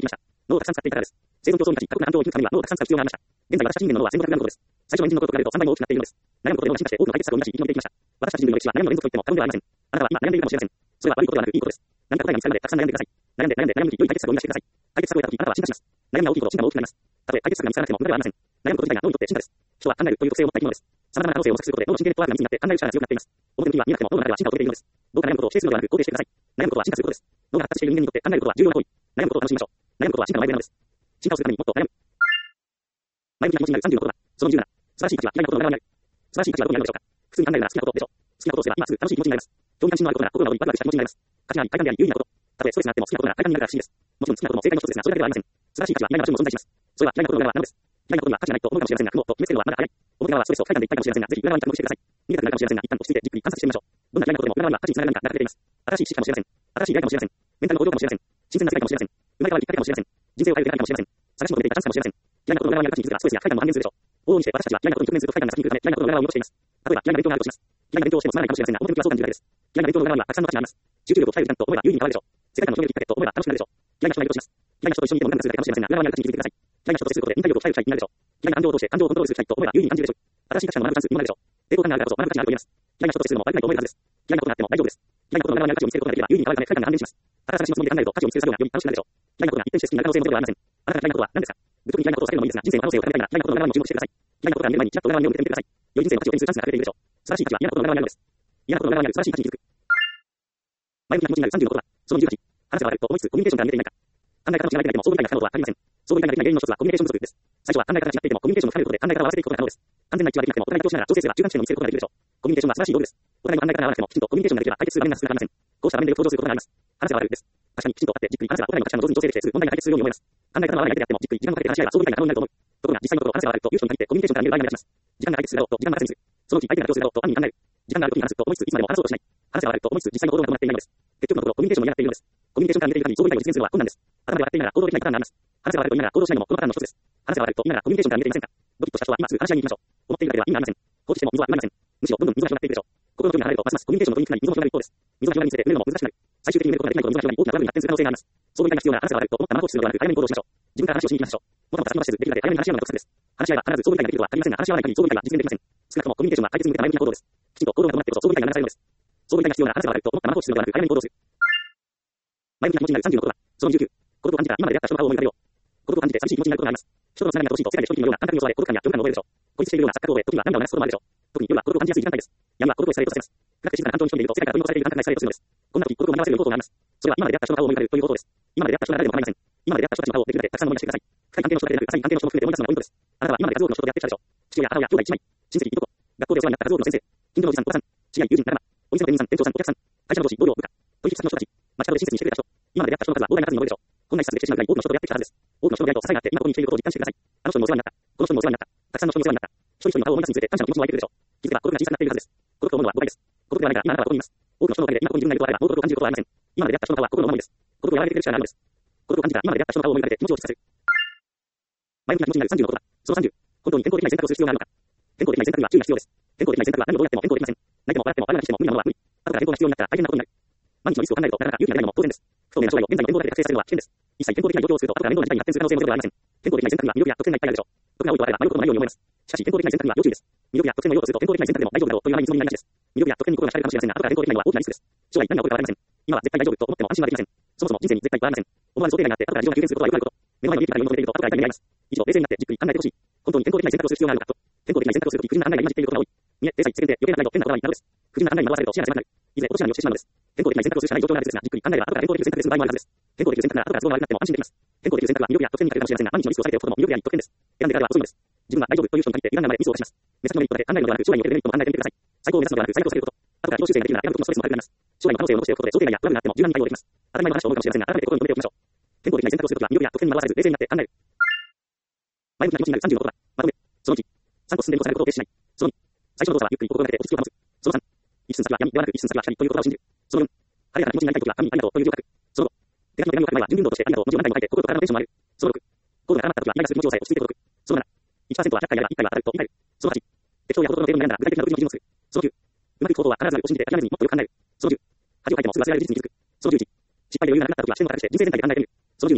A: 脳をたくさん使っていたからです。生存競争に立ち、過酷な環境を生き抜くためには脳をたくさん使う必要がありました。現在私たち人間の脳はせんごひゃくグラムほどです。最初のエンジンのことと比べるとさんばいも大きくなっているのです。悩むことで脳が進化して多くの解決策を生み出し生き延びていきました。私たち人類の歴史は悩みの連続と言っても過言ではありません。あなたは今悩んでいるかもしれません。それは悪いことではなくいいことです。何か答えが見つかるまでたくさん悩んでください。悩んで悩んで悩む時、良い解決策を生み出してください。解決策を得た時、あなたは進化します。悩みが大きいほど進化も大きくなります。たとえ解決策が見つからなくても無駄ではありません。悩むこと自体が脳にとって進化です。人は考えるという特性を持った生き物です。様々な可能性を模索することで脳の神経ネットワークが密になって考える力が強くなっています。表向きは見なくても脳の中では進化を遂げているのです。どうか悩むことを否定するのではなく肯定してください。悩むことは進化することです。脳が発達している人間にとって考えることは重要な行為。悩むことを楽しみましょう。悩むことは進化の前触れなのです。進化をするためにもっと悩む。前向きな気持ちになるさんじゅうの言葉。そのにじゅうなな。素晴らしい価値は嫌いなことの裏側にある。素晴らしい価値はどこにあるのでしょうか。普通に考えるなら好きなことでしょう。好きなことをすれば今すぐ楽しい気持ちになります。興味関心のあることなら心が躍りワクワクした気持ちになります。価値があり快感であり有意義なこと。たとえストレスがあっても好きなことなら快感になるから不思議です。もちろん好きなことも正解の一つですが、それだけではありません。素晴らしい価値は嫌いな場所にも存在します。それは嫌いなことの裏側なのです。嫌いなことには価値がないと思うかもしれませんが、雲と決めつけるのはまだ早い。表側はストレスを不快感でいっぱいかもしれませんが、ぜひ裏側に着目してください。見えたくなるかもしれませんが、一旦落ち着いてじっくり観察してみましょう。どんな嫌いなことでも裏側には価値につながる何かが隠れています。新しい知識かもしれません。新しい出会いかもしれません。メンタルの向上かもしれません。新鮮な世界かもしれません。生まれ変わるきっかけかもしれません。人生を変える出会いかもしれません。探し求めていたチャンスかもしれません。嫌いなことの裏側にある価値に気づくが、ストレスや快感も半減するでしょう。往々にして私たちは嫌いなことに直面すると快感が先に来るため、嫌いなことの裏側を見落としています。例えば嫌いな勉強があるとします。嫌いな勉強をしてもつまらないかもしれませんが、表向きはそう感じるだけです。嫌いな勉強の裏側にはたくさんの価値があります。集中力を鍛える時間と思えば有意義に変わるでしょう。世界観を広げるきっかけと思えば楽しくなるでしょう。嫌いな人がいるとします。嫌いな人と一緒にいても何かするだけかもしれませんが、裏側にある価値に気づいてください。嫌いな人と接することで忍耐力を鍛える機会になるでしょう。嫌いな感情を通して感情をコントロールする機会と思えば有意義に感じるでしょう。新しい価値観を学ぶチャンスにもなるでしょう。抵抗感があるからこそ学ぶ価値があると言えます。嫌いな人と接するのも悪くないと思えるはずです。嫌いなことがあっても大丈夫です。嫌いなことの裏側にある価値を見つけることができれば有意義に変わるため快感が半減します。ただ探しのつもりで考えると価値を見つける作業がより楽しくなるでしょう。嫌いなことが一転して好きになる可能性もゼロではありません。あなたが嫌いなことは何ですか。ぶっ飛び嫌いなことを避けるのもいいですが、人生の可能性を高めたいなら嫌いなことの裏側にも注目してください。嫌いなことが見える前にちらっと裏側に目を向けてみてください。より人生の価値を手にするチャンスが隠れているでしょう。素晴らしい価値は嫌いなことの裏側にあるのです。嫌なことの裏側にある素晴らしい価値に気づく。前向きな気持ちになるさんじゅうの言葉。そのにじゅうはち。話が悪いと思いつつコミュニケーションが見えていないか。考え方の違いがいても相互理解が不可能とは限りません。相互理解ができない原因の一つはコミュニケーション不足です。最初は考え方が違っていてもコミュニケーションを深めることで考え方を合わせていくことが可能です。完全な一致はできなくてもお互い協調しながら調整すれば中間地点を見つけることができるでしょう。コミュニケーションは素晴らしい道具です。お互いの考え方が合わなくてもきちんとコミュニケーションができれば解決する場面が少なくなりません。こうした場面でよく登場することがあります。話が悪いです。確かにきちんと立ってじっくり話せばお互いの価値観の上手に調整できてすぐ問題が解決するように思います。考え方の合わない相手であってもじっくり時間をかけて話し合えば相互理解が可能になると思う。ところが実際のところ話が悪いという人に限ってコミュニケーションから見える場合が目立ちます。時間が解決するだろうと時間が先にする。そのうち相手が妥協するだろうと暗に考える。時間がある時に話すと思いつついつまでも話そうとしない。話が悪いと思いつつ実際の行動が伴っていないのです。結局のところコミュニケーションも担っているのです。コミュニケーションから見ている限り相互理解を実現するのは困難です。頭で笑っていながら行動できないパターンがあります。話が悪いと言いながら行動しないのもこのパターンの一つです。話が悪いと言いながらコミュニケーションから見えていませんか。ドキッとした人は今すぐ話し合いに行きましょう。思っているだけでは意味がありません。放置しても水は生まれません。むしろどんどん水が広がっていくでしょう。心の距離が離れるとますますコミュニケーションの問いになり溝も広がる一方です。溝が広がりにつれて埋めるのも難しくなる。最終的に埋めることができないほど溝が広がり大きなトラブルに発展する可能性があります。相互理解が必要なら話が悪いと思ったまま放置するのではなく早めに行動しましょう。自分から話をしに行きましょう。もともと先延ばしせずできるだけ早めに話し合うのが得策です。話し合いは必ず相互理解ができるとは限りませんが話し合わない限り相互理解は実現できません。少なくともコミュニケーションは解決に向けた前向きな行動です。きちんと行動が伴ってこそ相互理解がなされるのです。相互理解が必要なら話が悪いと思ったまま放置するのではなく早めに行動する。前向きな気持ちになるさんじゅうの言葉。そのにじゅうきゅう。孤独を感じたら今まで出会った人の顔を思い浮かべよう。孤独を感じて寂しい気持ちになることがあります。人とのつながりが乏しいと世界で人々のような感覚に襲われ孤独感や恐怖感を覚えるでしょう。孤立しているような錯覚を覚え、時には涙を流すこともあるでしょう。特に夜は孤独を感じやすい時間帯です。闇は孤独をエスカレートさせます。暗くて静かな環境に一人でいると世界が取り残されている感覚がエスカレートするのです。こんな時孤独を紛らわせる良いことがあります。それは今まで出会った人の顔を思い浮かべるということです。今まで出会った人なら誰でも構いません。今まで出会った人たちの顔をできるだけたくさん思い出してください。深い関係の人だけでなく浅い関係の人も含めて思い出すのがポイントです。あなたは今まで数多くの人と出会ってきたでしょう。父親、母親、兄弟姉妹、親戚、いとこ、学校でお世話になった数多くの先生、近所のおじさん、おばさん、知り合い、友人、仲間、お店の店員さん、店長さん、お客さん、会社の上司、同僚、部下、取引先の人たち、街角で親切にしてくれた人、今まで出会った人の数は膨大な数に上るでしょう。こんな一冊でしてしまうぐらい多くの人と出会ってきたはずです。多くの人の出会いと支えがあって今ここに来ていることを実感してください。あの人にもお世話になった。この人にもお世話になった。たくさんの人にお世話になった。一人一人の顔を思い出すにつれて感謝の気持ちも湧いてくるでしょう。気づけば孤独が小さくなっているはずです。孤独と思うのは誤解です。孤独ではないから今あなたはここにいます。多くの人のおかげで今ここに自分がいるとあればもう孤独を感じることはありません。今まで出会った人の顔は心の思いです。孤独を和らげてくれる力があるのです。孤独を感じたら今まで出会った人の顔を思い浮かべて気持ちを落ち着かせる。前向きな気持ちになるさんじゅうの言葉。そのさんじゅう。本当に健康的な選択をする必要があるのか。健康的な選択には注意が必要です。健康的な選択は何をどうやっても健康できません。泣いても笑っても笑わなくしても無理なものは無理。後から健康が必要になったら大変なことになる。毎日のリスクを考えるとなかなか勇気が出ないのも当然です。不透明な将来を現在の健康だけで確定させるのは危険です。一切健康的な状況をすると後から面倒な事態に発展する可能性もゼロではありません。健康的な選択には魅力や特権がいっぱいあるでしょう。得が多いとあれば迷うこともないように思います。しかし健康的な選択には要注意です。魅力や特権を要とすると健康的な選択でも大丈夫だろうという甘い見積もりになりがちです。魅力や特権に心が惹かれるかもしれませんが後から健康的なのは大きなリスクです。将来何が起こるかわかりません。今は絶対大丈夫と思っても安心はできません。そもそも人生に絶対はありません。思わぬ想定外になって後から事情が急変することはよくあること。目の前の利益から読み取れていると後から痛みになります。以上、冷静になってじっくり考えてほしい。本当に健康的な選択をする必要があるのかと。健康的な選択をするとき不順な案内が今知っていることが多い。見え、体裁、世間で余計な課題と変なことがないなどです。不順な案内に惑わされると視野が狭くなる。いずれ落とし穴に落ちてしまうのです。健康的な選択をするしかない状況なはずですが、じっくり考えれば後から健康的な選択でする場合もあるはずです。健康的な選択なら後から都合が悪くなっても安心できます。健康的な選択は魅力や特権に欠けるかもしれませんが、毎日のリスクを下げておくことも魅力や特権です。選んでからは遅いのです。自分は大丈夫という人に限って歪んだまでミスを犯します。目先のメリットだけ考えるのではなく、将来におけるメリットも考えてみてください。最高を目指すのではなく最悪を避けること。後から自己修正ができるなら選ぶこともストレスも軽くなります。将来の可能性を残しておくことで想定外やトラブルがあっても柔軟に対応できます。当たり前の話を思うかもしれませんが、改めて心に留めておきましょう。健康的な選択をするときは魅力や特権に惑わされず冷静になって考える。前向きな気持ちになるさんじゅうの言葉。まとめ。そのいち。さんこ進んでいるとされることを停止しない。そのに。最初の動作はゆっくり心がけて落ち着きを保つ。そのさん。一寸先は闇ではなく一寸先は光という言葉を信じる。そのよん。晴れやかな気持ちになりたいときは神にありがとうという字を書く。そのご。手紙の手紙を書く前は準備運動としてありがとうの字を何回も書いて心と体のテンションを上げる。そのろく。コードが絡まったときはイライラする気持ちを抑え落ち着いて届く。そのなな。いちパーセント はひゃっかいやればいっかいは当たると言い換える。そのはち。適当やほどの程度に悩んだら具体的なルーティンを作る。そのきゅう。うまくいく行動は必ずあると信じて諦めずにもっとよく考える。そのじゅう。恥をかいてもすぐ忘れられる事実に気づく。そのじゅういち。失敗で余裕がなくなったときは視点を高くして人生全体で考えてみる。そのじゅうに。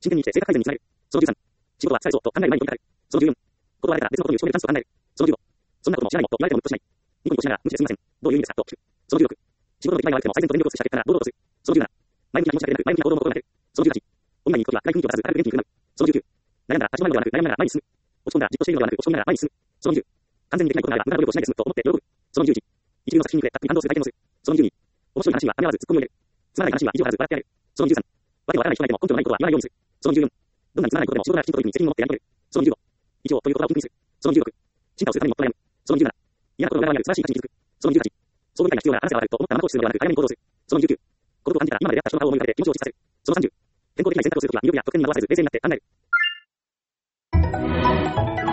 A: 真剣に生きて性格改善につなげる。そのじゅうさん、仕事は疲れそうと考える前に飛びかかる。そのじゅうよん、断られたら別のことに打ち込めるチャンスと考える。そのじゅうご、そんなことも知らないのと言われてもムッとしない。ニコニコしながら無視ですみません。どういう意味ですかと聞く。そのじゅうろく、仕事の出来栄えが悪くても最善と全力を尽くした結果が堂々とする。そのじゅうなな、前向きな気持ちだけでなく前向きな行動も心がける。そのじゅうはち、お見舞いに行くときは暗い雰囲気を出さず明るく元気に振る舞う。そのじゅうきゅう、悩んだら立ち止まるのではなく悩みながら前に進む。落ち込んだらじっとしているのではなく落ち込みながら前に進む。そのにじゅう、完全にできないことなら無駄な努力をしないで済むと思って喜ぶ。そのにじゅういち、一流の作品に触れたっぷり感動する体験をする。そのにじゅうに、面白い話にはためらわずツッコミを入れる。つまらない話には意地を張らず笑ってやれる。そのにじゅうさん、わけのわからない人がいても根拠のないことは言わないようにする。そのにじゅうよん、どんなにつまらないことでも仕事ならきちんと取りに責任を持ってやり遂げる。そのにじゅうご、一応という言葉を禁句にする。そのにじゅうろく、進化をするためにもっと悩む。そのにじゅうなな、嫌なことの裏側にある素晴らしい価値に気づく。そのにじゅうはち、総合理解が必要な話がわかると思ったまま放置するのではなく早めに行動する。そのにじゅうきゅう、孤独を感じたら今まで出会った人の顔を思い浮かべて気持ちを落ち着かせる。そのさんじゅう、健康的な選択をするときは魅力や特権に惑わされず冷静になって考える。